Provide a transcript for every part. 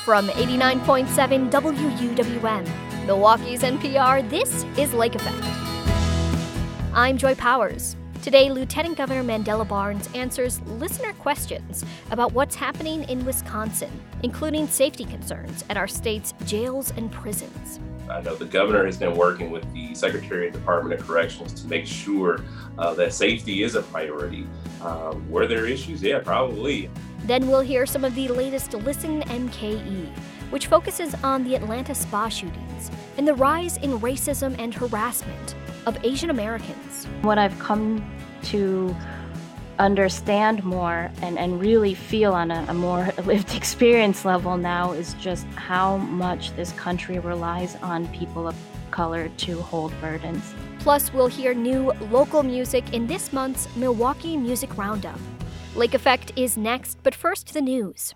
From 89.7 WUWM, Milwaukee's NPR, this is Lake Effect. I'm Joy Powers. Today, Lieutenant Governor Mandela Barnes answers listener questions about what's happening in Wisconsin, including safety concerns at our state's jails and prisons. I know the governor has been working with the Secretary of Department of Corrections to make sure that safety is a priority. Were there issues? Yeah, probably. Then we'll hear some of the latest Listen MKE, which focuses on the Atlanta spa shootings and the rise in racism and harassment of Asian Americans. What I've come to understand more and really feel on a more lived experience level now is just how much this country relies on people of color to hold burdens. Plus, we'll hear new local music in this month's Milwaukee Music Roundup. Lake Effect is next, but first the news.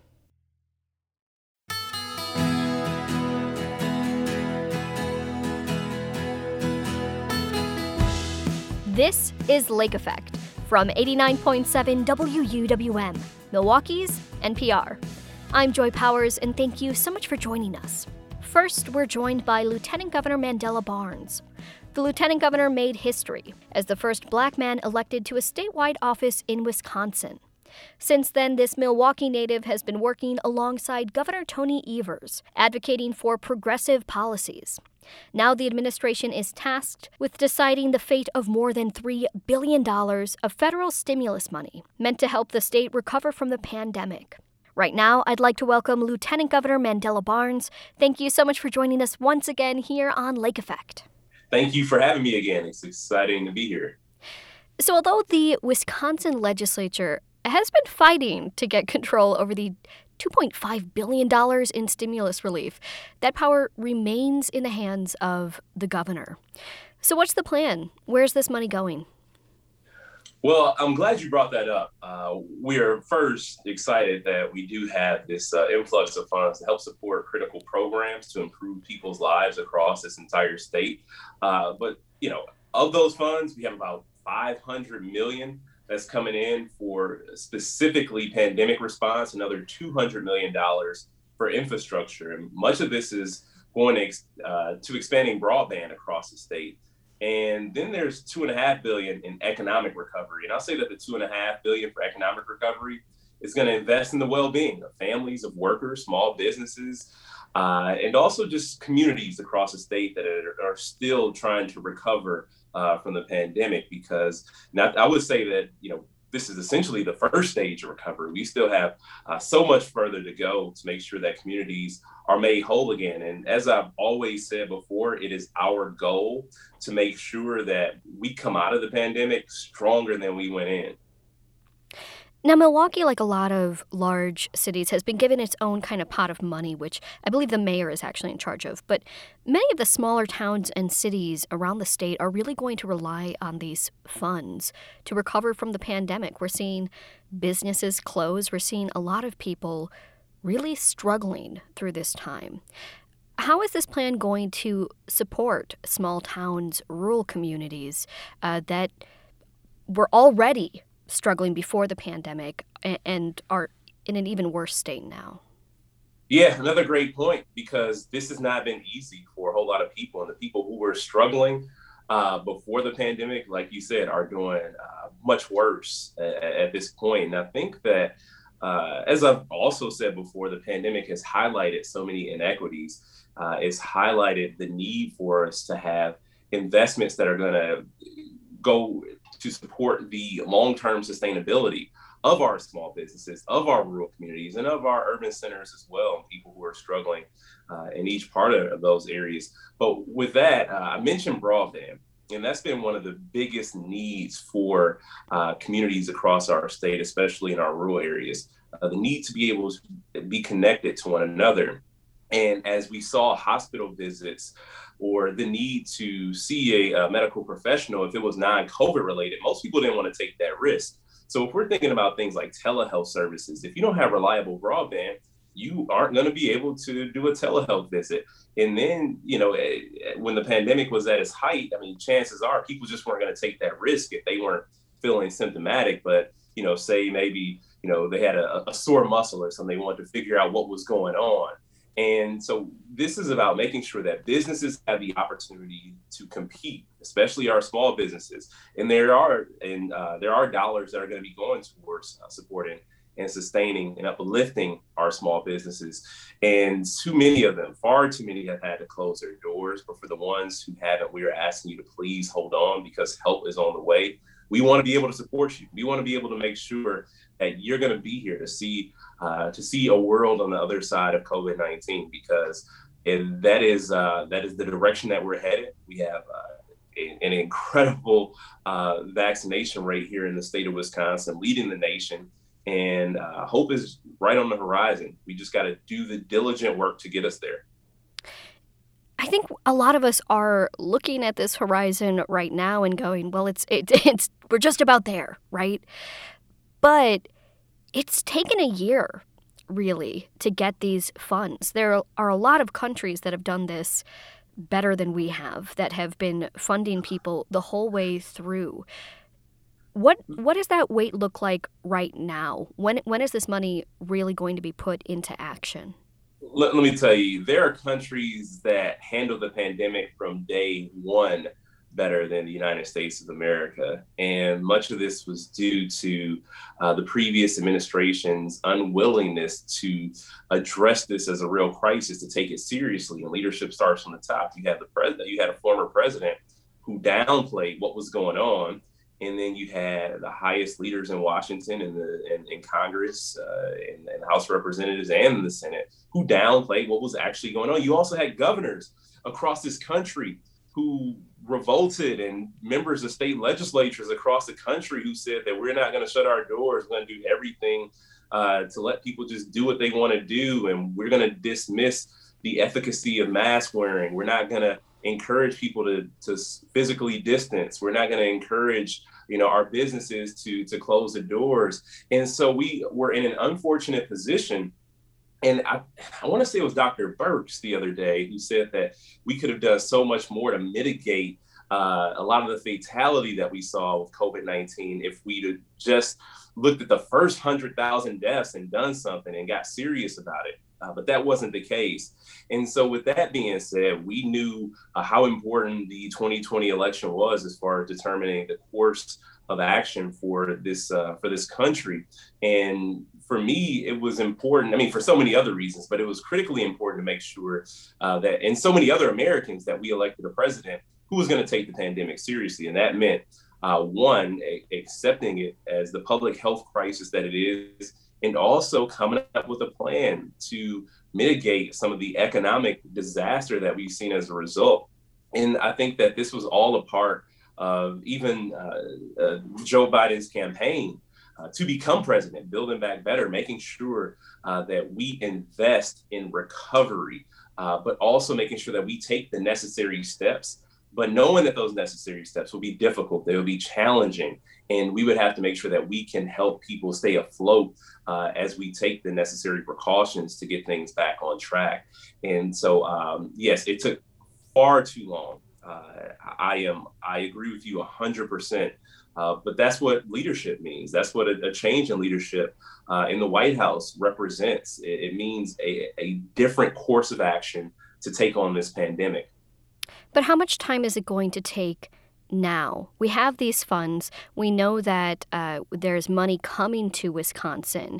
This is Lake Effect from 89.7 WUWM, Milwaukee's NPR. I'm Joy Powers, and thank you so much for joining us. First, we're joined by Lieutenant Governor Mandela Barnes. The Lieutenant Governor made history as the first Black man elected to a statewide office in Wisconsin. Since then, this Milwaukee native has been working alongside Governor Tony Evers, advocating for progressive policies. Now the administration is tasked with deciding the fate of more than $3 billion of federal stimulus money meant to help the state recover from the pandemic. Right now, I'd like to welcome Lieutenant Governor Mandela Barnes. Thank you so much for joining us once again here on Lake Effect. Thank you for having me again. It's exciting to be here. So although the Wisconsin legislature has been fighting to get control over the $2.5 billion in stimulus relief, that power remains in the hands of the governor. So what's the plan? Where's this money going? Well, I'm glad you brought that up. We are first excited that we do have this influx of funds to help support critical programs to improve people's lives across this entire state. But, of those funds, we have about $500 million that's coming in for specifically pandemic response, another $200 million for infrastructure. And much of this is going to expanding broadband across the state. And then there's $2.5 billion in economic recovery. And I'll say that the $2.5 billion for economic recovery is going to invest in the well-being of families, of workers, small businesses, and also just communities across the state that are still trying to recover from the pandemic. Because now I would say that, this is essentially the first stage of recovery. We still have so much further to go to make sure that communities are made whole again. And as I've always said before, it is our goal to make sure that we come out of the pandemic stronger than we went in. Now, Milwaukee, like a lot of large cities, has been given its own kind of pot of money, which I believe the mayor is actually in charge of. But many of the smaller towns and cities around the state are really going to rely on these funds to recover from the pandemic. We're seeing businesses close. We're seeing a lot of people really struggling through this time. How is this plan going to support small towns, rural communities that were already struggling before the pandemic and are in an even worse state now? Yeah, another great point, because this has not been easy for a whole lot of people. And the people who were struggling before the pandemic, like you said, are doing much worse at this point. And I think that, as I've also said before, the pandemic has highlighted so many inequities. It's highlighted the need for us to have investments that are going to go to support the long-term sustainability of our small businesses, of our rural communities, and of our urban centers as well, and people who are struggling in each part of those areas. But with that, I mentioned broadband, and that's been one of the biggest needs for communities across our state, especially in our rural areas, the need to be able to be connected to one another. And as we saw hospital visits or the need to see a medical professional, if it was non-COVID related, most people didn't want to take that risk. So if we're thinking about things like telehealth services, if you don't have reliable broadband, you aren't going to be able to do a telehealth visit. And then, when the pandemic was at its height, chances are people just weren't going to take that risk if they weren't feeling symptomatic. But, say maybe, they had a sore muscle or something, they wanted to figure out what was going on. And so this is about making sure that businesses have the opportunity to compete, especially our small businesses. And there are dollars that are going to be going towards supporting and sustaining and uplifting our small businesses. And too many of them, far too many, have had to close their doors. But for the ones who haven't, we are asking you to please hold on, because help is on the way. We want to be able to support you. We want to be able to make sure that you're going to be here to see a world on the other side of COVID-19, because that is the direction that we're headed. We have an incredible vaccination rate here in the state of Wisconsin, leading the nation, and hope is right on the horizon. We just got to do the diligent work to get us there. I think a lot of us are looking at this horizon right now and going, well, it's we're just about there, right? But it's taken a year, really, to get these funds. There are a lot of countries that have done this better than we have, that have been funding people the whole way through. What does that wait look like right now? When is this money really going to be put into action? Let me tell you, there are countries that handle the pandemic from day one better than the United States of America. And much of this was due to the previous administration's unwillingness to address this as a real crisis, to take it seriously. And leadership starts from the top. You had a former president who downplayed what was going on. And then you had the highest leaders in Washington and in Congress and the House of Representatives and the Senate who downplayed what was actually going on. You also had governors across this country who revolted, and members of state legislatures across the country who said that we're not going to shut our doors. We're going to do everything to let people just do what they want to do. And we're going to dismiss the efficacy of mask wearing. We're not going to encourage people to physically distance. We're not going to encourage our businesses to close the doors. And so we were in an unfortunate position. And I want to say it was Dr. Birx the other day who said that we could have done so much more to mitigate a lot of the fatality that we saw with COVID-19 if we'd just looked at the first 100,000 deaths and done something and got serious about it. But that wasn't the case. And so with that being said, we knew how important the 2020 election was as far as determining the course of action for this country. And for me, it was important, for so many other reasons, but it was critically important to make sure that, and so many other Americans, that we elected a president who was going to take the pandemic seriously. And that meant, one, accepting it as the public health crisis that it is, and also coming up with a plan to mitigate some of the economic disaster that we've seen as a result. And I think that this was all a part of even Joe Biden's campaign to become president, Building Back Better, making sure that we invest in recovery, but also making sure that we take the necessary steps, but knowing that those necessary steps will be difficult, they will be challenging, and we would have to make sure that we can help people stay afloat as we take the necessary precautions to get things back on track. And so, yes, it took far too long. I agree with you 100%. But that's what leadership means. That's what a change in leadership in the White House represents. It means a different course of action to take on this pandemic. But how much time is it going to take now? We have these funds. We know that there's money coming to Wisconsin.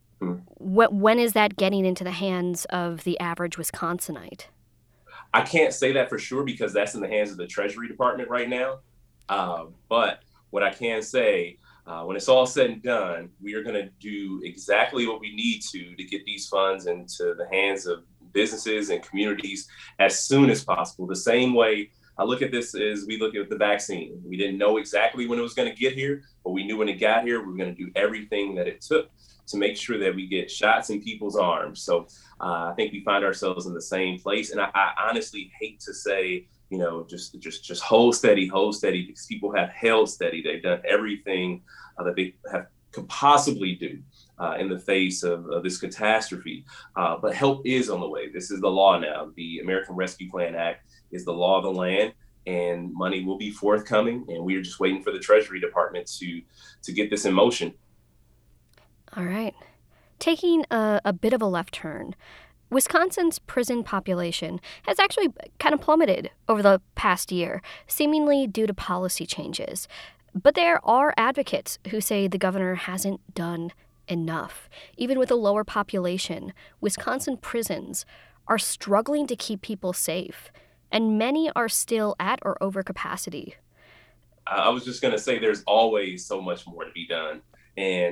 When is that getting into the hands of the average Wisconsinite? I can't say that for sure because that's in the hands of the Treasury Department right now. But what I can say, when it's all said and done, we are going to do exactly what we need to get these funds into the hands of businesses and communities as soon as possible. The same way I look at this as we look at the vaccine. We didn't know exactly when it was going to get here, but we knew when it got here, we were going to do everything that it took to make sure that we get shots in people's arms. So I think we find ourselves in the same place. And I honestly hate to say, just hold steady, because people have held steady. They've done everything that they could possibly do in the face of this catastrophe. But help is on the way. This is the law now. The American Rescue Plan Act is the law of the land, and money will be forthcoming. And we are just waiting for the Treasury Department to get this in motion. All right. Taking a bit of a left turn, Wisconsin's prison population has actually kind of plummeted over the past year, seemingly due to policy changes. But there are advocates who say the governor hasn't done enough. Even with a lower population, Wisconsin prisons are struggling to keep people safe, and many are still at or over capacity. I was just going to say there's always so much more to be done. And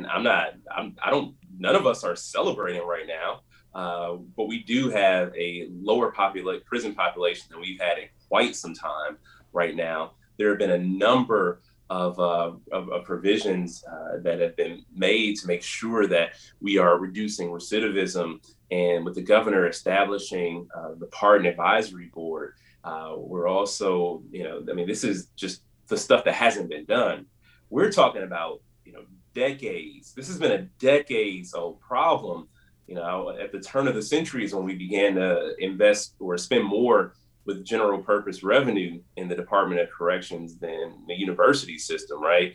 none of us are celebrating right now. But we do have a lower prison population than we've had in quite some time right now. There have been a number of provisions that have been made to make sure that we are reducing recidivism. And with the governor establishing the Pardon Advisory Board, we're also, this is just the stuff that hasn't been done. We're talking about, decades. This has been a decades-old problem. At the turn of the century is when we began to invest or spend more with general purpose revenue in the Department of Corrections than the university system, right?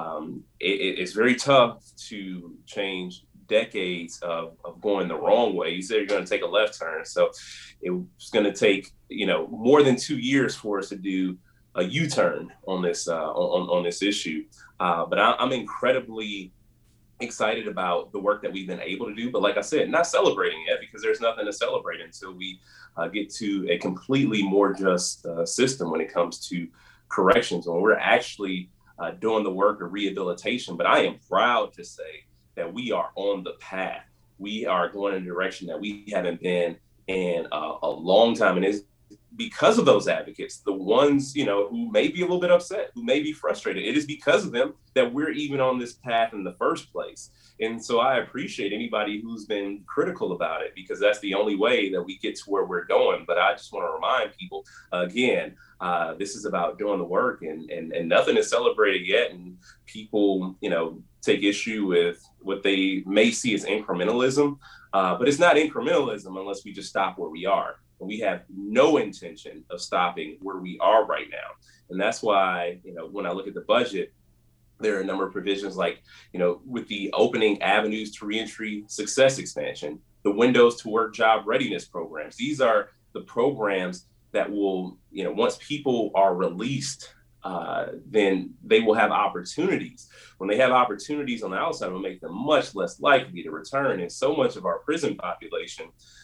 It's very tough to change decades of going the wrong way. You said you're going to take a left turn. So it's going to take, more than 2 years for us to do a U-turn on this on this issue. But I'm incredibly excited about the work that we've been able to do. But like I said, not celebrating yet, because there's nothing to celebrate until we get to a completely more just system when it comes to corrections, when we're actually doing the work of rehabilitation. But I am proud to say that we are on the path. We are going in a direction that we haven't been in a long time. And it's because of those advocates, the ones, who may be a little bit upset, who may be frustrated. It is because of them that we're even on this path in the first place. And so I appreciate anybody who's been critical about it, because that's the only way that we get to where we're going. But I just want to remind people, again, this is about doing the work, and nothing is celebrated yet. And people, take issue with what they may see as incrementalism, but it's not incrementalism unless we just stop where we are. And we have no intention of stopping where we are right now. And that's why, when I look at the budget, there are a number of provisions like, with the opening avenues to reentry success expansion, the windows to work job readiness programs. These are the programs that will, once people are released, then they will have opportunities. When they have opportunities on the outside, it will make them much less likely to return. And so much of our prison population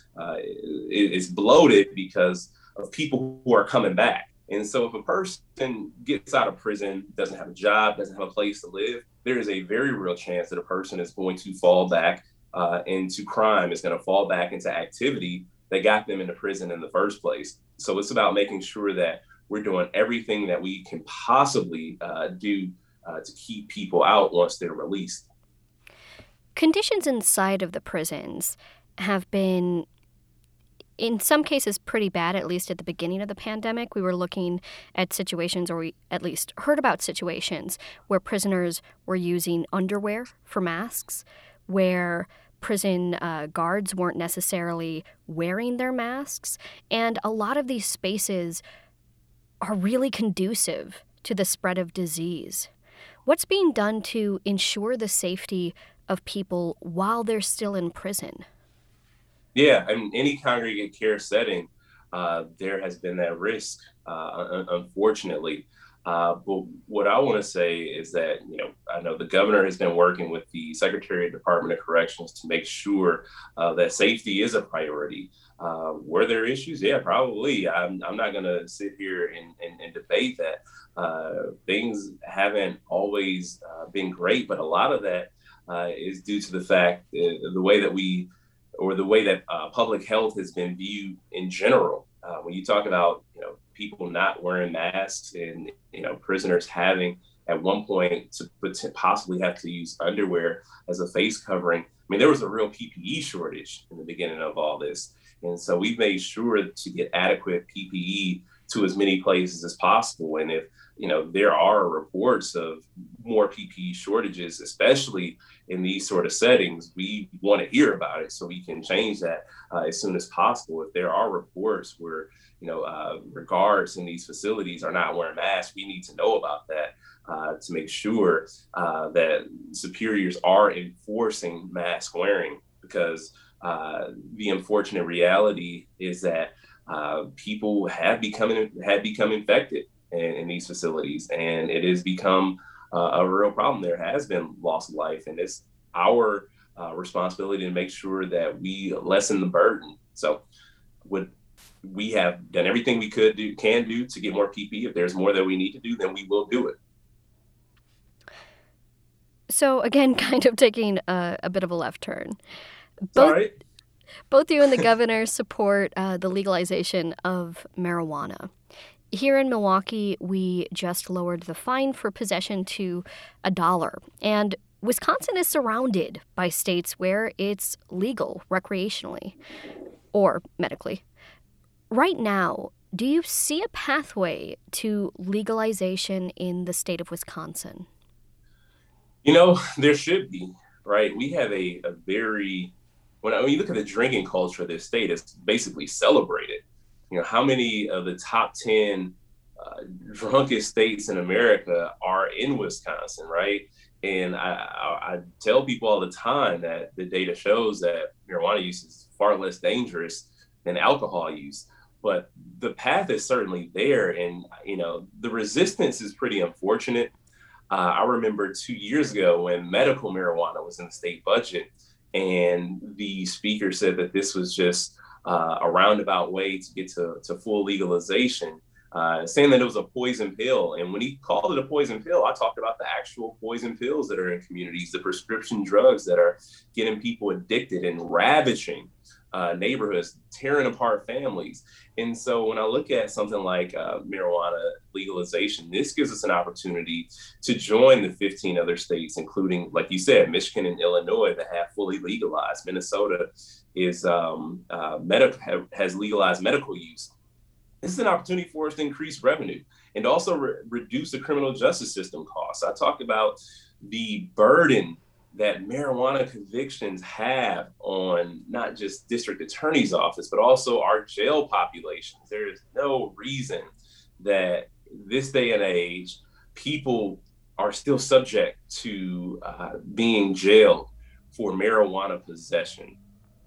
is bloated because of people who are coming back. And so if a person gets out of prison, doesn't have a job, doesn't have a place to live, there is a very real chance that a person is going to fall back into crime, is going to fall back into activity that got them into prison in the first place. So it's about making sure that we're doing everything that we can possibly do to keep people out once they're released. Conditions inside of the prisons have been, in some cases, pretty bad, at least at the beginning of the pandemic. We were looking at situations, or we at least heard about situations, where prisoners were using underwear for masks, where prison guards weren't necessarily wearing their masks. And a lot of these spaces are really conducive to the spread of disease. What's being done to ensure the safety of people while they're still in prison? Yeah, in any congregate care setting, there has been that risk, unfortunately. But what I want to say is that, I know the governor has been working with the Secretary of Department of Corrections to make sure that safety is a priority. Were there issues? Yeah, probably. I'm not going to sit here and debate that. Things haven't always been great, but a lot of that is due to the fact the way that public health has been viewed in general. When you talk about, people not wearing masks and, prisoners having at one point to possibly have to use underwear as a face covering. I mean, there was a real PPE shortage in the beginning of all this. And so we've made sure to get adequate PPE to as many places as possible. And if, there are reports of more PPE shortages, especially in these sort of settings, we want to hear about it so we can change that as soon as possible. If there are reports where, guards in these facilities are not wearing masks, we need to know about that to make sure that superiors are enforcing mask wearing, because the unfortunate reality is that people had become infected in these facilities, and it has become a real problem. There has been loss of life, and it's our responsibility to make sure that we lessen the burden. So we have done everything we can do to get more PPE. If there's more that we need to do, then we will do it. So again, kind of taking a bit of a left turn. Both you and the governor support the legalization of marijuana. Here in Milwaukee, we just lowered the fine for possession to $1. And Wisconsin is surrounded by states where it's legal recreationally or medically. Right now, do you see a pathway to legalization in the state of Wisconsin? There should be, right? We have a very, when you look at the drinking culture of this state, it's basically celebrated. How many of the top 10 drunkest states in America are in Wisconsin, right? And I tell people all the time that the data shows that marijuana use is far less dangerous than alcohol use. But the path is certainly there. And, the resistance is pretty unfortunate. I remember 2 years ago when medical marijuana was in the state budget, and the speaker said that this was just a roundabout way to get to full legalization, saying that it was a poison pill. And when he called it a poison pill, I talked about the actual poison pills that are in communities, the prescription drugs that are getting people addicted and ravaging neighborhoods, tearing apart families. And so when I look at something like marijuana legalization, this gives us an opportunity to join the 15 other states, including, like you said, Michigan and Illinois, that have fully legalized. Minnesota is has legalized medical use. This is an opportunity for us to increase revenue and also reduce the criminal justice system costs. I talked about the burden that marijuana convictions have on not just district attorney's office, but also our jail populations. There is no reason that this day and age, people are still subject to being jailed for marijuana possession.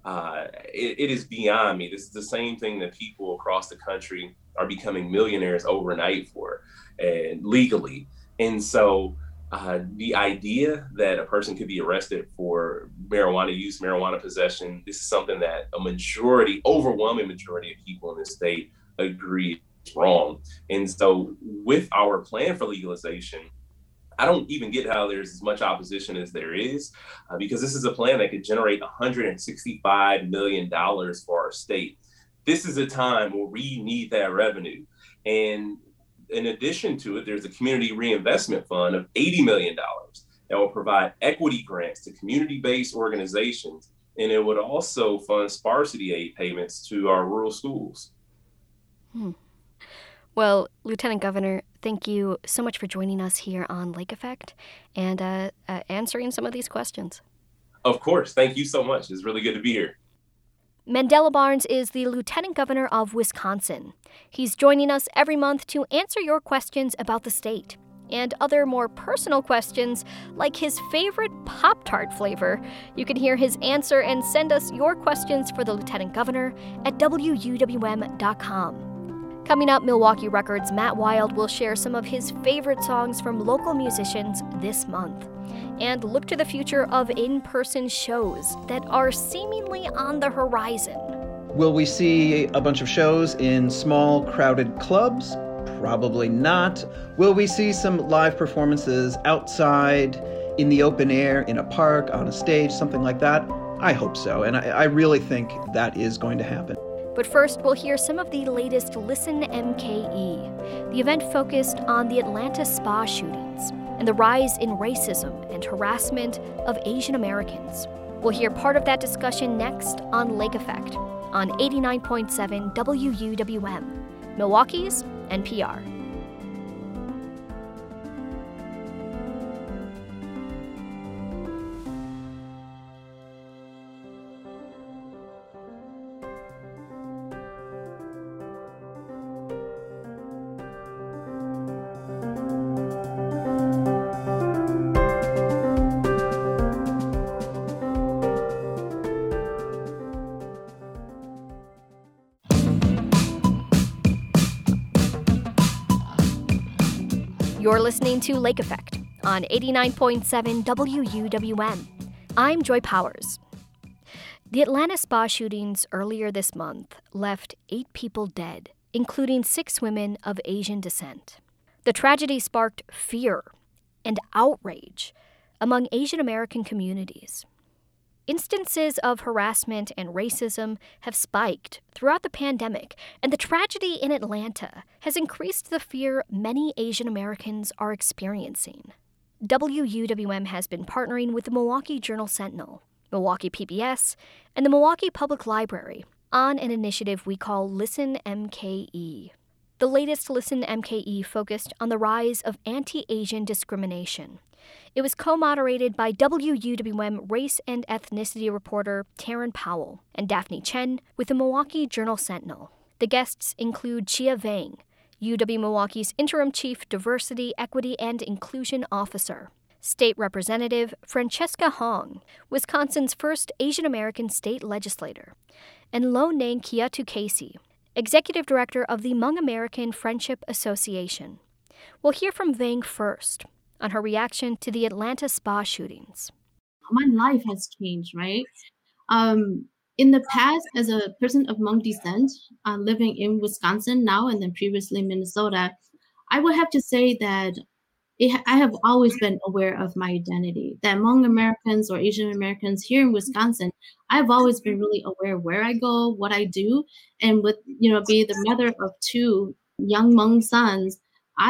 It is beyond me. This is the same thing that people across the country are becoming millionaires overnight for, and legally. And so the idea that a person could be arrested for marijuana use, marijuana possession, this is something that overwhelming majority of people in this state agree is wrong. And so with our plan for legalization, I don't even get how there's as much opposition as there is, because this is a plan that could generate $165 million for our state. This is a time where we need that revenue. And in addition to it, there's a community reinvestment fund of $80 million that will provide equity grants to community-based organizations. And it would also fund sparsity aid payments to our rural schools. Well, Lieutenant Governor, thank you so much for joining us here on Lake Effect and answering some of these questions. Of course. Thank you so much. It's really good to be here. Mandela Barnes is the Lieutenant Governor of Wisconsin. He's joining us every month to answer your questions about the state and other more personal questions like his favorite Pop-Tart flavor. You can hear his answer and send us your questions for the Lieutenant Governor at WUWM.com. Coming up, Milwaukee Records' Matt Wild will share some of his favorite songs from local musicians this month. And look to the future of in-person shows that are seemingly on the horizon. Will we see a bunch of shows in small, crowded clubs? Probably not. Will we see some live performances outside, in the open air, in a park, on a stage, something like that? I hope so, and I really think that is going to happen. But first, we'll hear some of the latest Listen MKE, the event focused on the Atlanta spa shootings and the rise in racism and harassment of Asian Americans. We'll hear part of that discussion next on Lake Effect on 89.7 WUWM, Milwaukee's NPR. You're listening to Lake Effect on 89.7 WUWM. I'm Joy Powers. The Atlanta spa shootings earlier this month left 8 people dead, including 6 women of Asian descent. The tragedy sparked fear and outrage among Asian American communities. Instances of harassment and racism have spiked throughout the pandemic, and the tragedy in Atlanta has increased the fear many Asian Americans are experiencing. WUWM has been partnering with the Milwaukee Journal-Sentinel, Milwaukee PBS, and the Milwaukee Public Library on an initiative we call Listen MKE. The latest Listen MKE focused on the rise of anti-Asian discrimination. It was co-moderated by WUWM race and ethnicity reporter Taryn Powell and Daphne Chen with the Milwaukee Journal-Sentinel. The guests include Chia Vang, UW-Milwaukee's Interim Chief Diversity, Equity, and Inclusion Officer, State Representative Francesca Hong, Wisconsin's first Asian American state legislator, and Lo Nang Kiatu Casey, Executive Director of the Hmong American Friendship Association. We'll hear from Vang first on her reaction to the Atlanta spa shootings. My life has changed, right? In the past, as a person of Hmong descent, living in Wisconsin now and then previously Minnesota, I would have to say that I have always been aware of my identity. That Hmong Americans or Asian Americans here in Wisconsin, I've always been really aware where I go, what I do, and with be the mother of 2 young Hmong sons,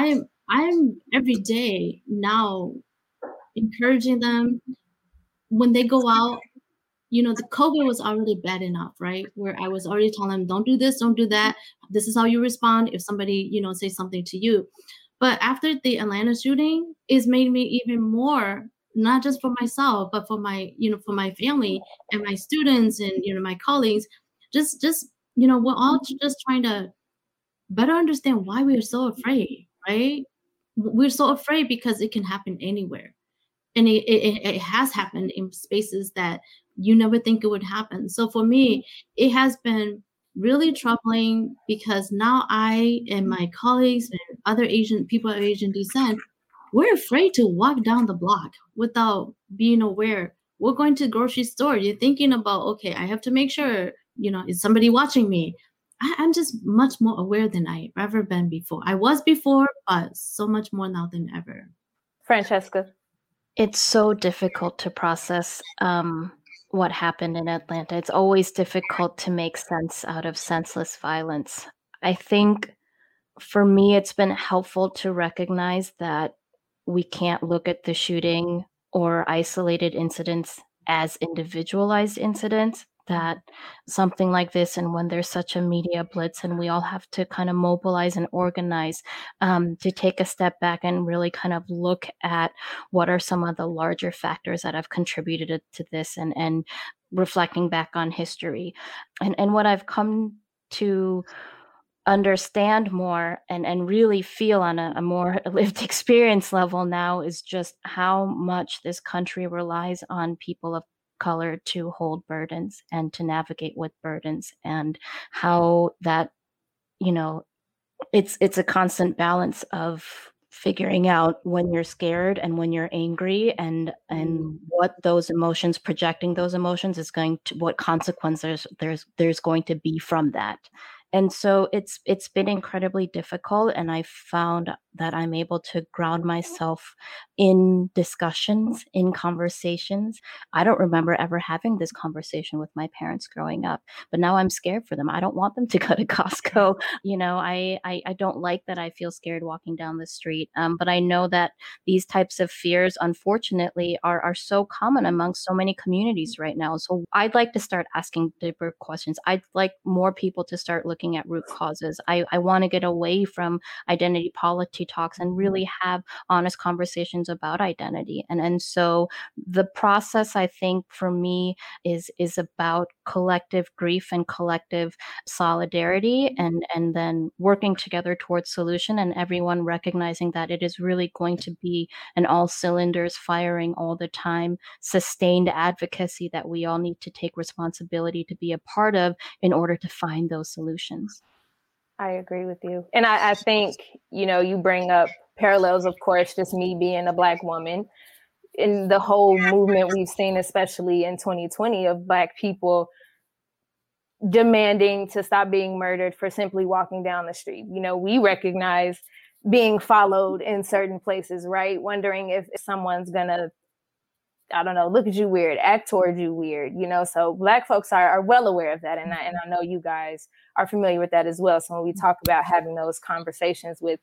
I'm every day now encouraging them when they go out. The COVID was already bad enough, right? Where I was already telling them, don't do this, don't do that. This is how you respond if somebody, says something to you. But after the Atlanta shooting, it's made me even more, not just for myself, but for my family and my students and, my colleagues, just we're all just trying to better understand why we are so afraid, right? We're so afraid because it can happen anywhere. And it has happened in spaces that you never think it would happen. So for me, it has been really troubling because now I and my colleagues and other Asian people of Asian descent, we're afraid to walk down the block without being aware. We're going to the grocery store. You're thinking about, okay, I have to make sure, is somebody watching me? I'm just much more aware than I've ever been before. I was before, but so much more now than ever. Francesca. It's so difficult to process what happened in Atlanta. It's always difficult to make sense out of senseless violence. I think for me, it's been helpful to recognize that we can't look at the shooting or isolated incidents as individualized incidents, that something like this, and when there's such a media blitz and we all have to kind of mobilize and organize to take a step back and really kind of look at what are some of the larger factors that have contributed to this, and reflecting back on history. And what I've come to understand more and really feel on a more lived experience level now is just how much this country relies on people of color to hold burdens and to navigate with burdens, and how that, it's a constant balance of figuring out when you're scared and when you're angry, and what those emotions, projecting those emotions is going to, what consequences there's going to be from that. And so it's been incredibly difficult, and I found that I'm able to ground myself in discussions, in conversations. I don't remember ever having this conversation with my parents growing up, but now I'm scared for them. I don't want them to go to Costco. I don't like that I feel scared walking down the street. But I know that these types of fears, unfortunately, are so common among so many communities right now. So I'd like to start asking deeper questions. I'd like more people to start looking at root causes. I want to get away from identity politics talks and really have honest conversations about identity. And so the process, I think, for me is about collective grief and collective solidarity, and then working together towards solution, and everyone recognizing that it is really going to be an all cylinders firing all the time, sustained advocacy that we all need to take responsibility to be a part of in order to find those solutions. I agree with you. And I think, you bring up parallels, of course, just me being a Black woman in the whole movement we've seen, especially in 2020, of Black people demanding to stop being murdered for simply walking down the street. You know, we recognize being followed in certain places, right? Wondering if someone's gonna, I don't know, look at you weird, act towards you weird, you know? So Black folks are well aware of that. And I know you guys are familiar with that as well. So when we talk about having those conversations with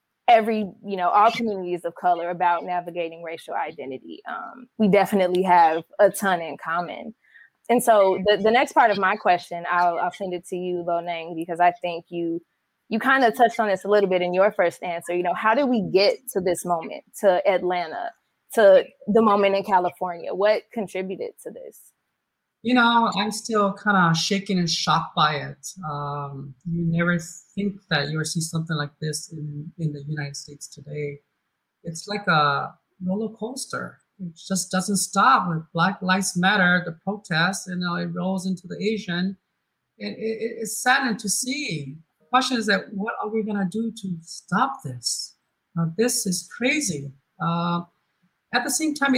all communities of color about navigating racial identity, we definitely have a ton in common. And so the next part of my question, I'll send it to you, Lo Nang, because I think you kind of touched on this a little bit in your first answer. You know, how did we get to this moment, to Atlanta, to the moment in California? What contributed to this? You know, I'm still kind of shaken and shocked by it. You never think that you will see something like this in the United States today. It's like a roller coaster. It just doesn't stop. With Black Lives Matter, the protests, and it rolls into the Asian. It's saddening to see. The question is that what are we going to do to stop this? This is crazy. At the same time,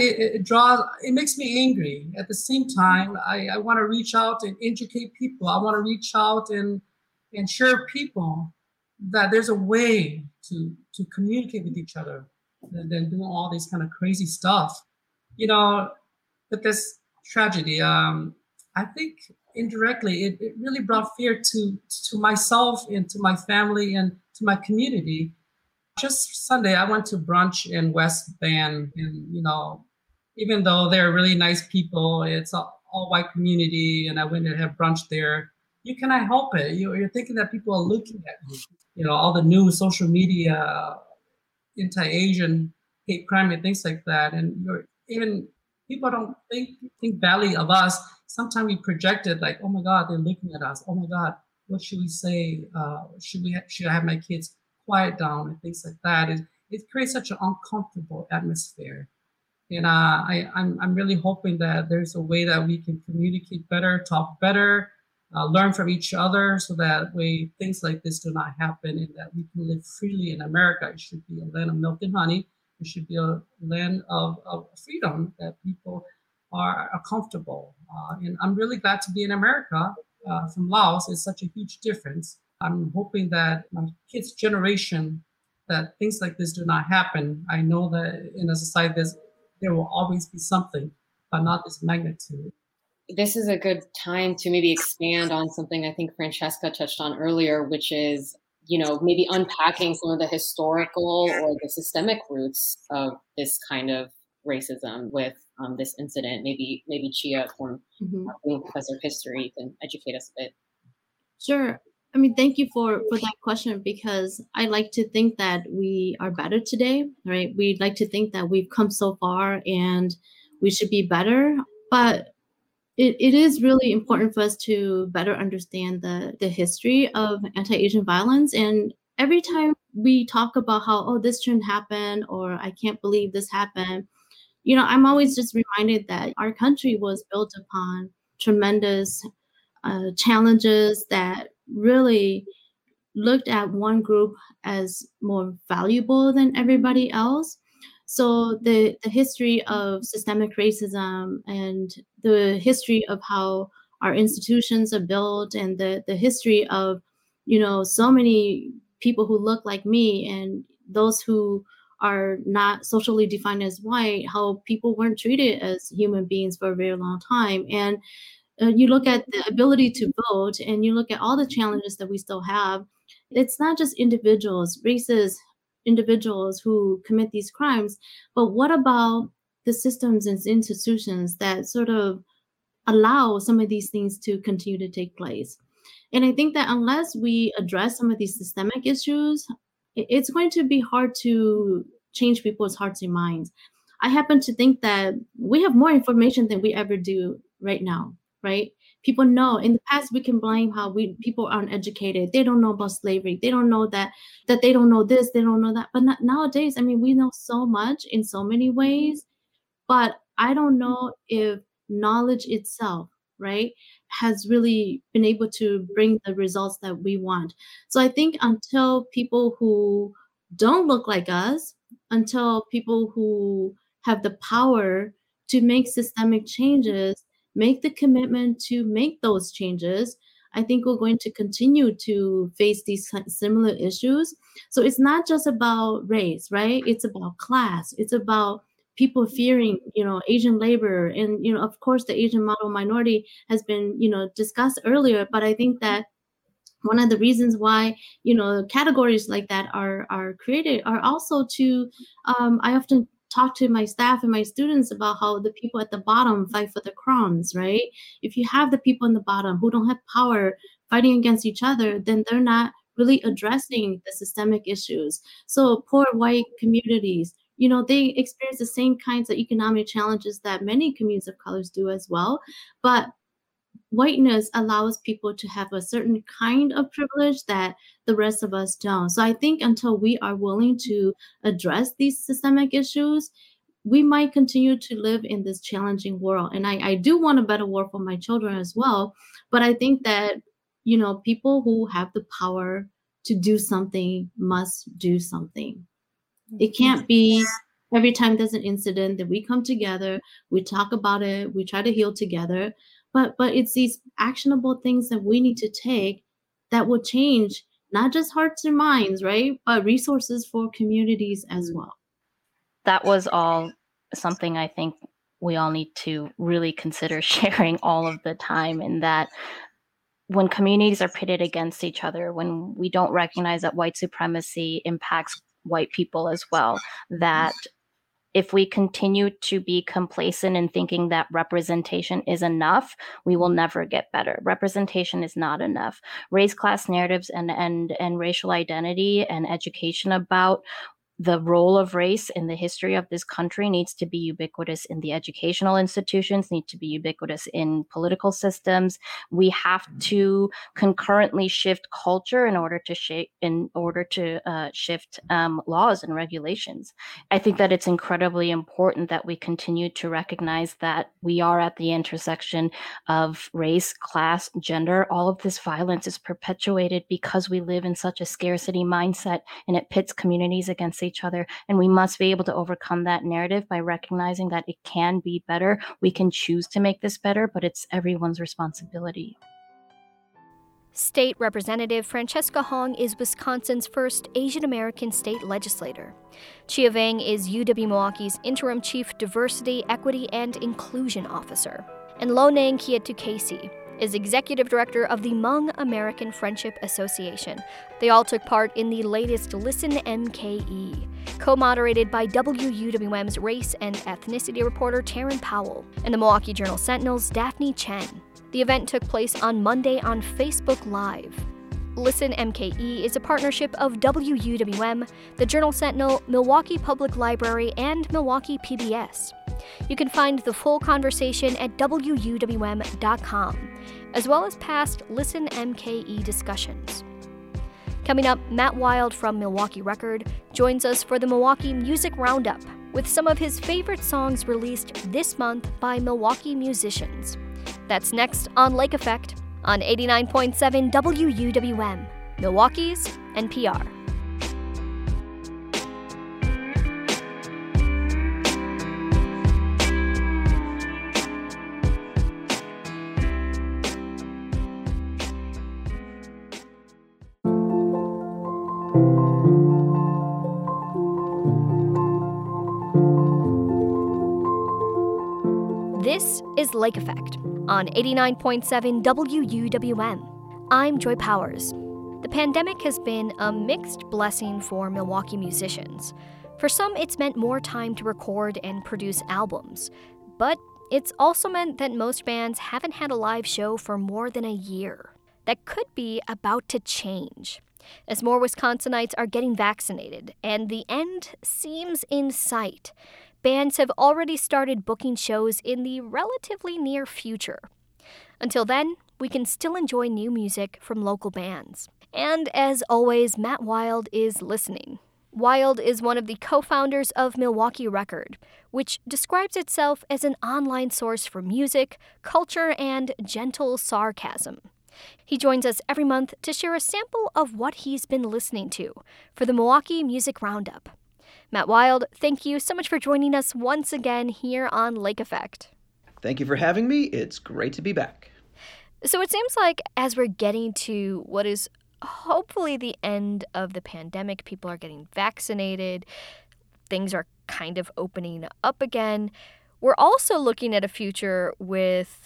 it makes me angry. At the same time, I want to reach out and educate people. I want to reach out and share people that there's a way to communicate with each other than doing all this kind of crazy stuff. You know, with this tragedy, I think indirectly it really brought fear to myself and to my family and to my community. Just Sunday, I went to brunch in West Van, and you know, even though they're really nice people, it's an all-white community, and I went and had brunch there. You cannot help it. You're thinking that people are looking at you. You know, all the new social media, anti-Asian hate crime and things like that, and even people don't think badly of us. Sometimes we project it like, oh my God, they're looking at us. Oh my God, what should we say? Should I have my kids quiet down and things like that? It creates such an uncomfortable atmosphere. And I'm really hoping that there's a way that we can communicate better, talk better, learn from each other, so that way things like this do not happen, and that we can live freely in America. It should be a land of milk and honey. It should be a land of freedom, that people are comfortable. And I'm really glad to be in America. From Laos, it's such a huge difference. I'm hoping that my kids' generation, that things like this do not happen. I know that in a society there will always be something, but not this magnitude. This is a good time to maybe expand on something I think Francesca touched on earlier, which is, you know, maybe unpacking some of the historical or the systemic roots of this kind of racism with this incident. Maybe Chia, from being a professor of history, can educate us a bit. Sure. I mean, thank you for that question, because I like to think that we are better today, right? We'd like to think that we've come so far and we should be better. But it is really important for us to better understand the history of anti-Asian violence. And every time we talk about how, oh, this shouldn't happen, or I can't believe this happened, you know, I'm always just reminded that our country was built upon tremendous challenges that really looked at one group as more valuable than everybody else. So the history of systemic racism and the history of how our institutions are built, and the history of, you know, so many people who look like me and those who are not socially defined as white, how people weren't treated as human beings for a very long time. And you look at the ability to vote, and you look at all the challenges that we still have. It's not just individuals, racist individuals who commit these crimes, but what about the systems and institutions that sort of allow some of these things to continue to take place? And I think that unless we address some of these systemic issues, it's going to be hard to change people's hearts and minds. I happen to think that we have more information than we ever do right now, right? People know. In the past, we can blame how people aren't educated. They don't know about slavery. They don't know that they don't know this, they don't know that. But nowadays, I mean, we know so much in so many ways, but I don't know if knowledge itself, right, has really been able to bring the results that we want. So I think until people who don't look like us, until people who have the power to make systemic changes make the commitment to make those changes, I think we're going to continue to face these similar issues. So it's not just about race, right? It's about class. It's about people fearing, Asian labor. And, of course, the Asian model minority has been, discussed earlier. But I think that one of the reasons why, categories like that are created are also to, I often talk to my staff and my students about how the people at the bottom fight for the crumbs, right? If you have the people in the bottom who don't have power fighting against each other, then they're not really addressing the systemic issues. So poor white communities, they experience the same kinds of economic challenges that many communities of colors do as well. But whiteness allows people to have a certain kind of privilege that the rest of us don't. So I think until we are willing to address these systemic issues, we might continue to live in this challenging world. And I do want a better world for my children as well. But I think that, people who have the power to do something must do something. It can't be every time there's an incident that we come together, we talk about it, we try to heal together. But it's these actionable things that we need to take that will change not just hearts and minds, right? But resources for communities as well. That was all something I think we all need to really consider sharing all of the time, and that when communities are pitted against each other, when we don't recognize that white supremacy impacts white people as well, that if we continue to be complacent in thinking that representation is enough, we will never get better. Representation is not enough. Race, class narratives and racial identity and education about the role of race in the history of this country needs to be ubiquitous in the educational institutions, need to be ubiquitous in political systems. We have to concurrently shift culture in order to shift laws and regulations. I think that it's incredibly important that we continue to recognize that we are at the intersection of race, class, gender. All of this violence is perpetuated because we live in such a scarcity mindset, and it pits communities against each other. And we must be able to overcome that narrative by recognizing that it can be better. We can choose to make this better, but it's everyone's responsibility. State Representative Francesca Hong is Wisconsin's first Asian American state legislator. Chia Vang is UW-Milwaukee's interim chief diversity, equity, and inclusion officer. And Lonang Kiatukasi is executive director of the Hmong American Friendship Association. They all took part in the latest Listen MKE, co-moderated by WUWM's race and ethnicity reporter Taryn Powell and the Milwaukee Journal Sentinel's Daphne Chen. The event took place on Monday on Facebook Live. Listen MKE is a partnership of WUWM, the Journal Sentinel, Milwaukee Public Library, and Milwaukee PBS. You can find the full conversation at WUWM.com, as well as past Listen MKE discussions. Coming up, Matt Wild from Milwaukee Record joins us for the Milwaukee Music Roundup with some of his favorite songs released this month by Milwaukee musicians. That's next on Lake Effect on 89.7 WUWM, Milwaukee's NPR. This is Lake Effect on 89.7 WUWM. I'm Joy Powers. The pandemic has been a mixed blessing for Milwaukee musicians. For some, it's meant more time to record and produce albums. But it's also meant that most bands haven't had a live show for more than a year. That could be about to change, as more Wisconsinites are getting vaccinated and the end seems in sight. Bands have already started booking shows in the relatively near future. Until then, we can still enjoy new music from local bands. And as always, Matt Wild is listening. Wild is one of the co-founders of Milwaukee Record, which describes itself as an online source for music, culture, and gentle sarcasm. He joins us every month to share a sample of what he's been listening to for the Milwaukee Music Roundup. Matt Wild, thank you so much for joining us once again here on Lake Effect. Thank you for having me. It's great to be back. So it seems like as we're getting to what is hopefully the end of the pandemic, people are getting vaccinated, things are kind of opening up again. We're also looking at a future with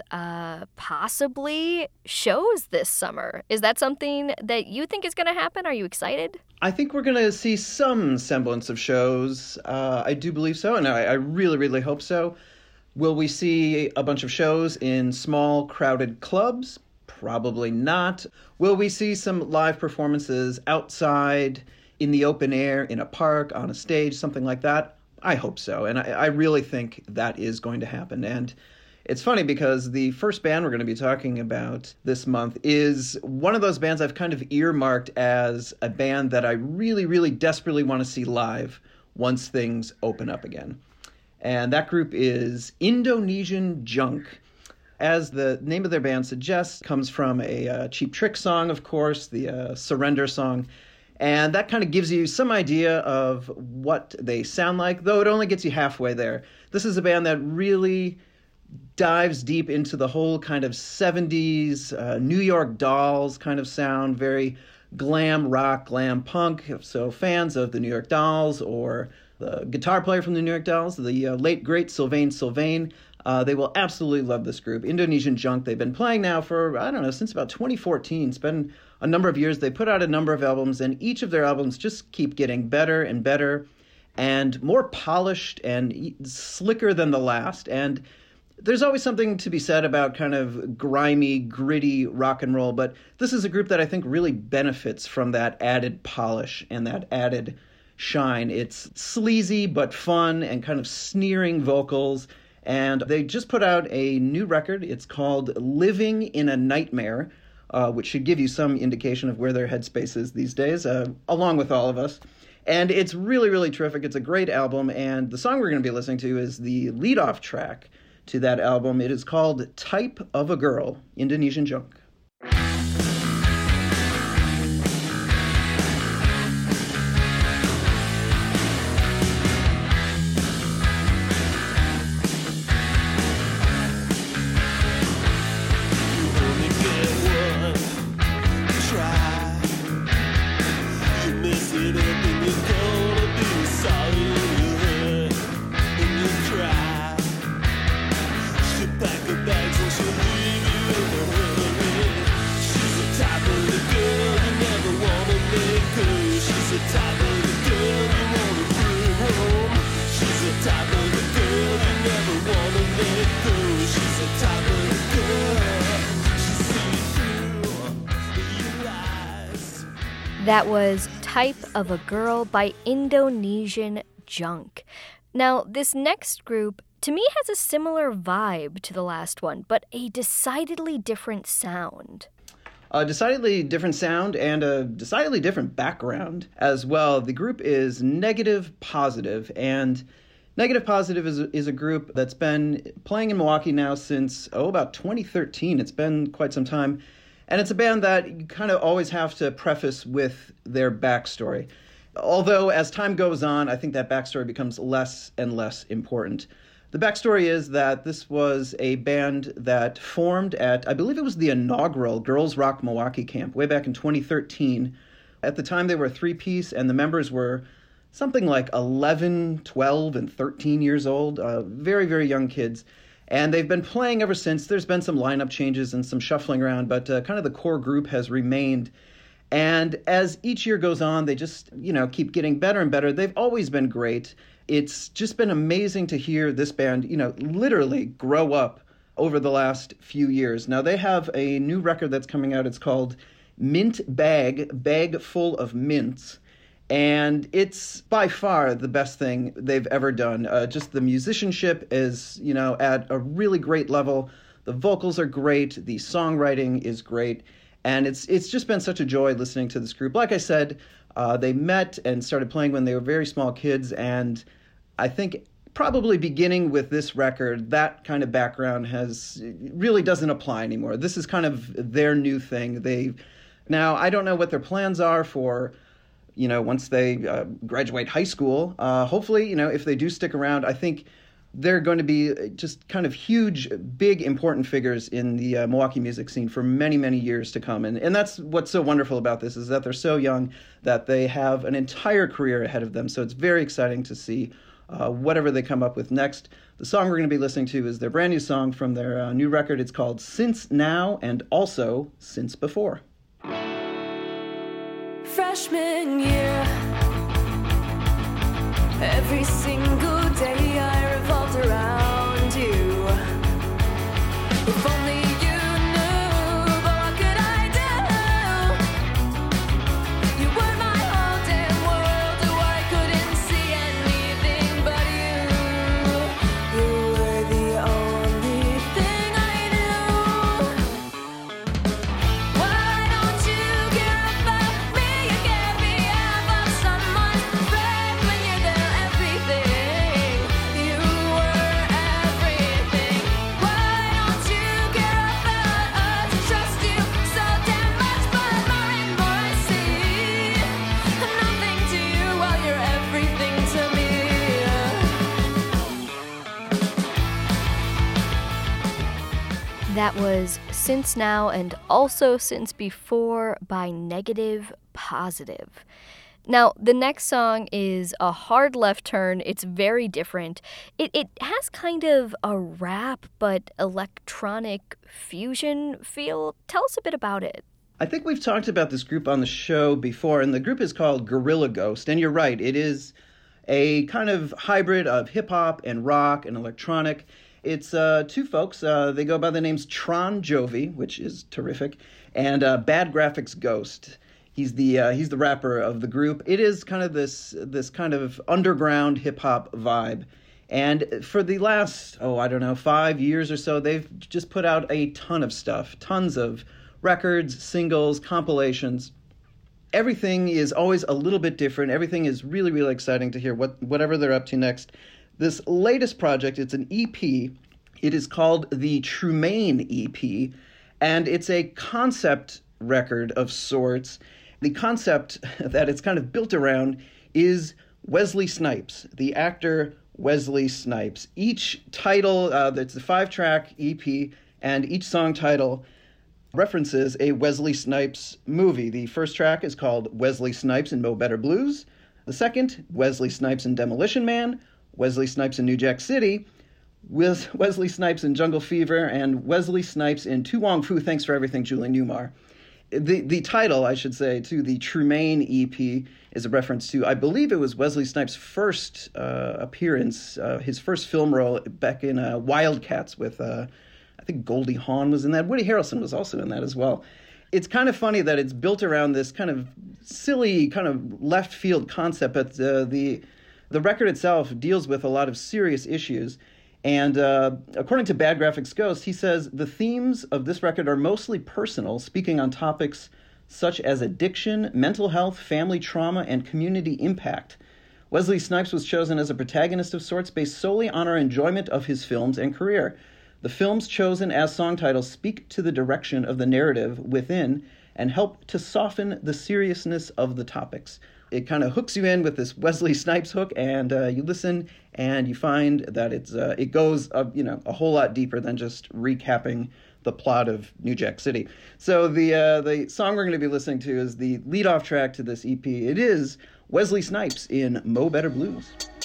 possibly shows this summer. Is that something that you think is going to happen? Are you excited? I think we're going to see some semblance of shows. I do believe so, and I really, really hope so. Will we see a bunch of shows in small, crowded clubs? Probably not. Will we see some live performances outside, in the open air, in a park, on a stage, something like that? I hope so, and I really think that is going to happen. And it's funny because the first band we're going to be talking about this month is one of those bands I've kind of earmarked as a band that I really, really desperately want to see live once things open up again. And that group is Indonesian Junk. As the name of their band suggests, comes from a Cheap Trick song, of course, the Surrender song. And that kind of gives you some idea of what they sound like, though it only gets you halfway there. This is a band that really dives deep into the whole kind of 70s New York Dolls kind of sound, very glam rock, glam punk. So fans of the New York Dolls or the guitar player from the New York Dolls, the late, great Sylvain Sylvain, they will absolutely love this group. Indonesian Junk, they've been playing now for, I don't know, since about 2014. It's been a number of years. They put out a number of albums, and each of their albums just keep getting better and better and more polished and slicker than the last. And there's always something to be said about kind of grimy, gritty rock and roll, but this is a group that I think really benefits from that added polish and that added shine. It's sleazy but fun and kind of sneering vocals. And they just put out a new record. It's called Living in a Nightmare, which should give you some indication of where their headspace is these days, along with all of us. And it's really, really terrific. It's a great album. And the song we're going to be listening to is the lead-off track to that album. It is called Type of a Girl, Indonesian Junk. That was Type of a Girl by Indonesian Junk. Now, this next group, to me, has a similar vibe to the last one, but a decidedly different sound. A decidedly different sound and a decidedly different background as well. The group is Negative Positive, and Negative Positive is a group that's been playing in Milwaukee now since, about 2013. It's been quite some time. And it's a band that you kind of always have to preface with their backstory. Although as time goes on, I think that backstory becomes less and less important. The backstory is that this was a band that formed at, I believe it was the inaugural Girls Rock Milwaukee camp way back in 2013. At the time, they were a three-piece, and the members were something like 11, 12, and 13 years old, very, very young kids. And they've been playing ever since. There's been some lineup changes and some shuffling around, but kind of the core group has remained. And as each year goes on, they just, keep getting better and better. They've always been great. It's just been amazing to hear this band, literally grow up over the last few years. Now, they have a new record that's coming out. It's called Mint Bag Full of Mints. And it's by far the best thing they've ever done. Just the musicianship is, at a really great level. The vocals are great. The songwriting is great. And it's just been such a joy listening to this group. Like I said, they met and started playing when they were very small kids. And I think probably beginning with this record, that kind of background really doesn't apply anymore. This is kind of their new thing. Now, I don't know what their plans are for, once they graduate high school. Hopefully, if they do stick around, I think they're going to be just kind of huge, big, important figures in the Milwaukee music scene for many, many years to come. And that's what's so wonderful about this, is that they're so young that they have an entire career ahead of them. So it's very exciting to see whatever they come up with next. The song we're going to be listening to is their brand new song from their new record. It's called Since Now and also Since Before. Freshman year, every single day I revolved around you. If only you knew, but what could I do? You were my whole damn world, though I couldn't see anything but you. You were the only thing I knew. Why don't you care about me? You can't be half of someone's friend when you're their everything. You were everything. Why don't you care about us? Trust you so damn much, but more and more I see nothing to you while you're everything to me. That was Since Now and also Since Before by Negative Positive. Now, the next song is a hard left turn. It's very different. It has kind of a rap but electronic fusion feel. Tell us a bit about it. I think we've talked about this group on the show before, and the group is called Gorilla Ghost. And you're right, it is a kind of hybrid of hip-hop and rock and electronic. It's two folks. They go by the names Tron Jovi, which is terrific, and Bad Graphics Ghost. He's the rapper of the group. It is kind of this kind of underground hip-hop vibe. And for the last, 5 years or so, they've just put out a ton of stuff, tons of records, singles, compilations. Everything is always a little bit different. Everything is really, really exciting to hear whatever they're up to next. This latest project, it's an EP. It is called the Trumaine EP, and it's a concept record of sorts. The concept that it's kind of built around is Wesley Snipes, the actor Wesley Snipes. Each title, it's a 5-track EP, and each song title references a Wesley Snipes movie. The first track is called Wesley Snipes in Mo Better Blues. The second, Wesley Snipes in Demolition Man. Wesley Snipes in New Jack City, Wesley Snipes in Jungle Fever, and Wesley Snipes in Tu Wong Fu, Thanks for Everything, Julie Newmar. The title, I should say, to the Trumaine EP is a reference to, I believe it was Wesley Snipes' first appearance, his first film role back in Wildcats with, I think Goldie Hawn was in that. Woody Harrelson was also in that as well. It's kind of funny that it's built around this kind of silly, kind of left field concept, but the record itself deals with a lot of serious issues. And according to Bad Graphics Ghost, he says, the themes of this record are mostly personal, speaking on topics such as addiction, mental health, family trauma, and community impact. Wesley Snipes was chosen as a protagonist of sorts based solely on our enjoyment of his films and career. The films chosen as song titles speak to the direction of the narrative within and help to soften the seriousness of the topics. It kind of hooks you in with this Wesley Snipes hook, and you listen and you find that it goes a whole lot deeper than just recapping the plot of New Jack City. So the song we're going to be listening to is the lead-off track to this EP. It is Wesley Snipes in Mo Better Blues.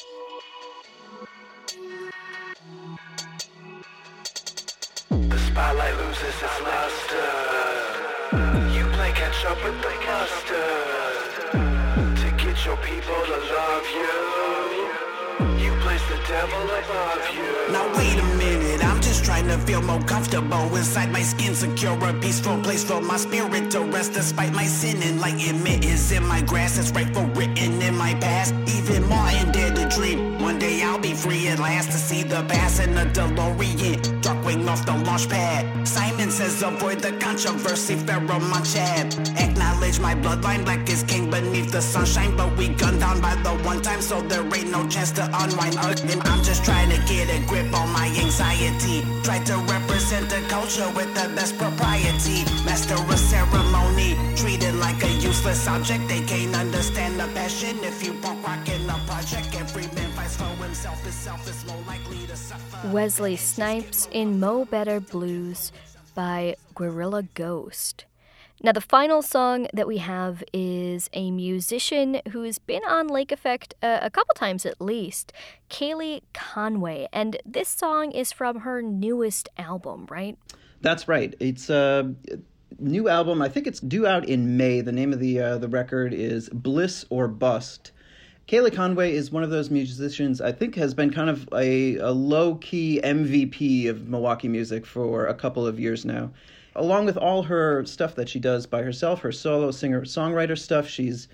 The spotlight loses its luster. You play catch up with the mustard. Your people to love you. You place the devil above you. Now wait a minute, I'm just trying to feel more comfortable inside my skin, secure a peaceful place for my spirit to rest despite my sinning. Like admitting is in my grasp, it's rightful written in my past. Even Martin dared to dream, one day I'll be free at last to see the past in a DeLorean, dark wing off the launch pad. Simon says avoid the controversy, Pheromone Chad. Acknowledge my bloodline, black is king beneath the sunshine, but we gunned down by the one time, so there ain't no chance to unwind. I'm just trying to get a grip on my anxiety, try to represent the culture with the best propriety. Master of ceremony, treated like a useless object. They can't understand the passion if you punk rock in a project. Every man fights for himself, himself is more likely to suffer. Wesley Snipes in Mo Better Blues by Gorilla Ghost. Now, the final song that we have is a musician who's been on Lake Effect a couple times at least, Kaylee Conway. And this song is from her newest album, right? That's right. It's a new album. I think it's due out in May. The name of the record is Bliss or Bust. Kaylee Conway is one of those musicians I think has been kind of a low-key MVP of Milwaukee music for a couple of years now. Along with all her stuff that she does by herself, her solo singer-songwriter stuff, she's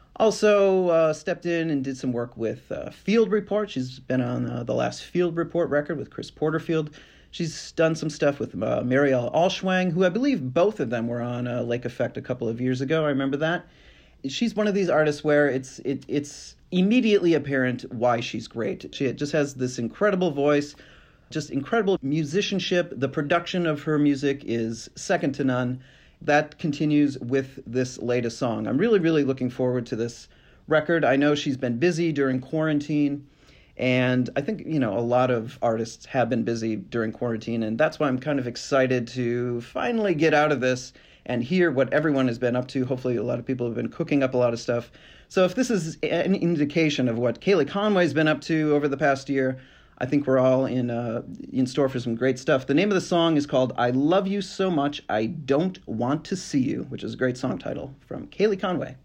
also stepped in and did some work with Field Report. She's been on the last Field Report record with Chris Porterfield. She's done some stuff with Marielle Alschwang, who I believe both of them were on Lake Effect a couple of years ago. I remember that. She's one of these artists where it's immediately apparent why she's great. She just has this incredible voice, just incredible musicianship. The production of her music is second to none. That continues with this latest song. I'm really, really looking forward to this record. I know she's been busy during quarantine, and I think, a lot of artists have been busy during quarantine, and that's why I'm kind of excited to finally get out of this and hear what everyone has been up to. Hopefully a lot of people have been cooking up a lot of stuff. So if this is an indication of what Kaylee Conway's been up to over the past year, I think we're all in store for some great stuff. The name of the song is called I Love You So Much I Don't Want to See You, which is a great song title from Kaylee Conway.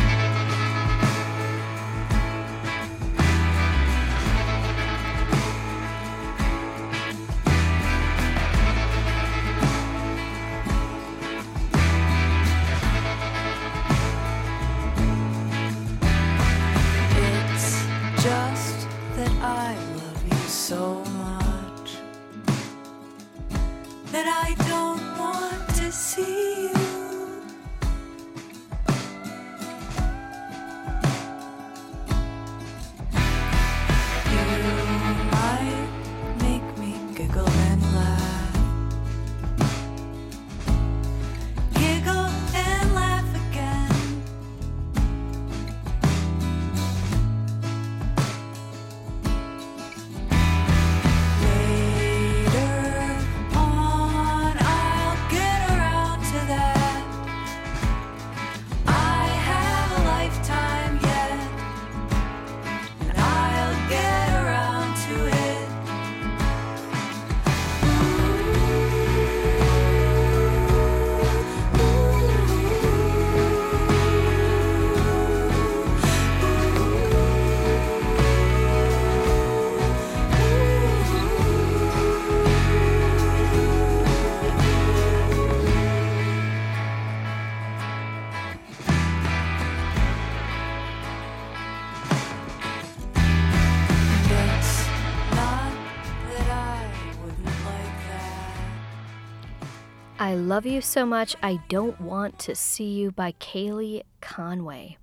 I Love You So Much I Don't Want to See You by Kaylee Conway.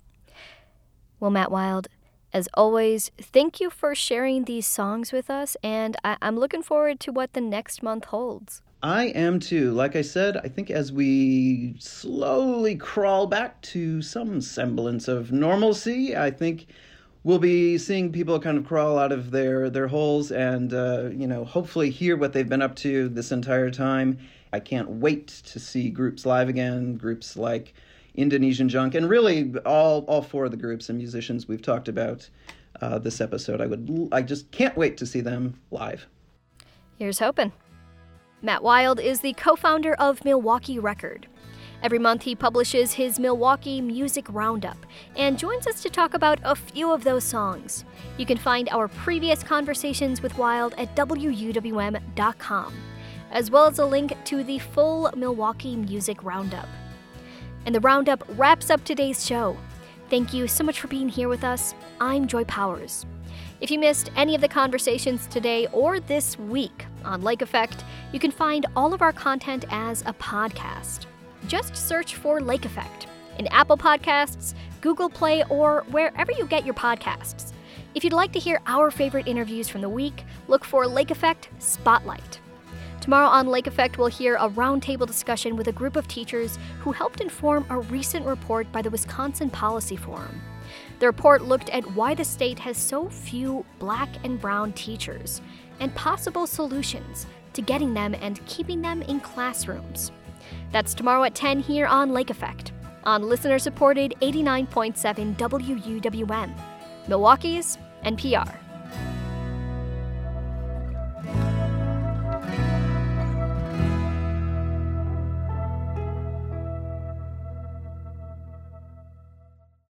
Well, Matt Wild, as always, thank you for sharing these songs with us, and I'm looking forward to what the next month holds. I am too. Like I said, I think as we slowly crawl back to some semblance of normalcy, I think we'll be seeing people kind of crawl out of their holes and, hopefully hear what they've been up to this entire time. I can't wait to see groups live again, groups like Indonesian Junk, and really all four of the groups and musicians we've talked about this episode. I just can't wait to see them live. Here's hoping. Matt Wild is the co-founder of Milwaukee Record. Every month he publishes his Milwaukee Music Roundup and joins us to talk about a few of those songs. You can find our previous conversations with Wild at WUWM.com, as well as a link to the full Milwaukee Music Roundup. And the Roundup wraps up today's show. Thank you so much for being here with us. I'm Joy Powers. If you missed any of the conversations today or this week on Lake Effect, you can find all of our content as a podcast. Just search for Lake Effect in Apple Podcasts, Google Play, or wherever you get your podcasts. If you'd like to hear our favorite interviews from the week, look for Lake Effect Spotlight. Tomorrow on Lake Effect, we'll hear a roundtable discussion with a group of teachers who helped inform a recent report by the Wisconsin Policy Forum. The report looked at why the state has so few Black and brown teachers and possible solutions to getting them and keeping them in classrooms. That's tomorrow at 10 here on Lake Effect, on listener-supported 89.7 WUWM, Milwaukee's NPR.